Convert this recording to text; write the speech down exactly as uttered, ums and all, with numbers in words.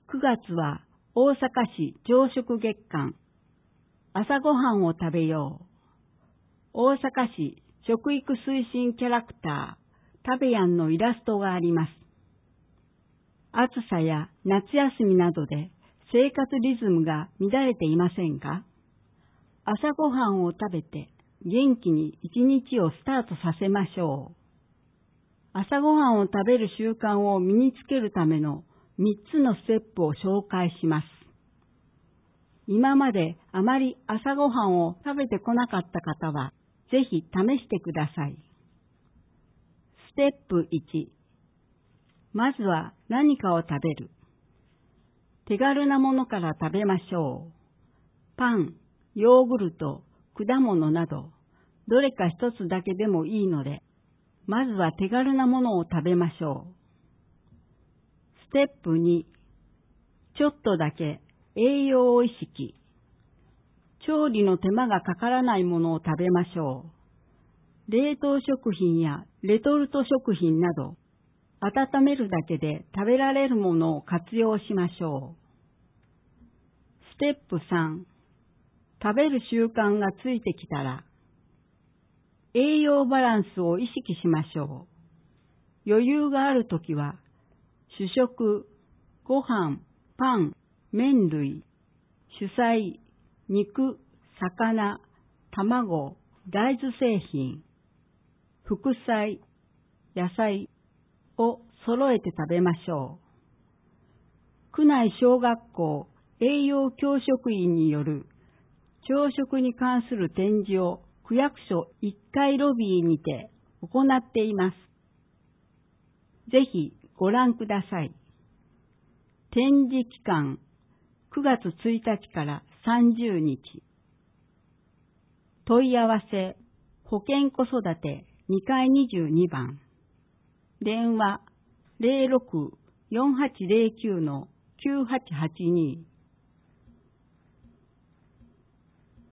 くがつは大阪市朝食月間、朝ごはんを食べよう。大阪市食育推進キャラクター、食べやんのイラストがあります。暑さや夏休みなどで生活リズムが乱れていませんか？朝ごはんを食べて元気に一日をスタートさせましょう。朝ごはんを食べる習慣を身につけるためのみっつのステップを紹介します。今まであまり朝ごはんを食べてこなかった方は、ぜひ試してください。ステップいち、まずは何かを食べる。手軽なものから食べましょう。パン、ヨーグルト、果物など、どれか一つだけでもいいので、まずは手軽なものを食べましょう。ステップに、ちょっとだけ栄養を意識。調理の手間がかからないものを食べましょう。冷凍食品やレトルト食品など、温めるだけで食べられるものを活用しましょう。ステップさん、食べる習慣がついてきたら、栄養バランスを意識しましょう。余裕があるときは、主食、ご飯、パン、麺類、主菜、肉、魚、卵、大豆製品、副菜、野菜を揃えて食べましょう。区内小学校栄養教職員による朝食に関する展示を区役所いっかいロビーにて行っています。ぜひご覧ください。展示期間くがつついたちからさんじゅうにち。問い合わせ保健子育てにかいにじゅうにばん。電話 ゼロろく よんはちゼロきゅう きゅうはちはちに